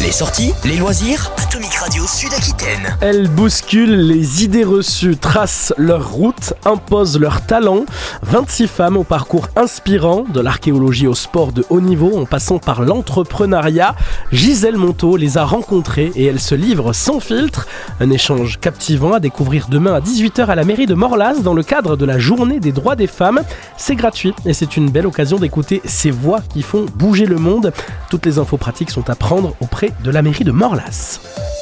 Les sorties, les loisirs, Atomic Radio Sud-Aquitaine. Elles bousculent les idées reçues, tracent leur route, imposent leur talent. 26 femmes au parcours inspirant, de l'archéologie au sport de haut niveau en passant par l'entrepreneuriat. Gisèle Monteau les a rencontrées et elle se livre sans filtre. Un échange captivant à découvrir demain à 18h à la mairie de Morlas dans le cadre de la journée des droits des femmes. C'est gratuit et c'est une belle occasion d'écouter ces voix qui font bouger le monde. Toutes les infos pratiques sont à prendre auprès de la mairie de Morlas.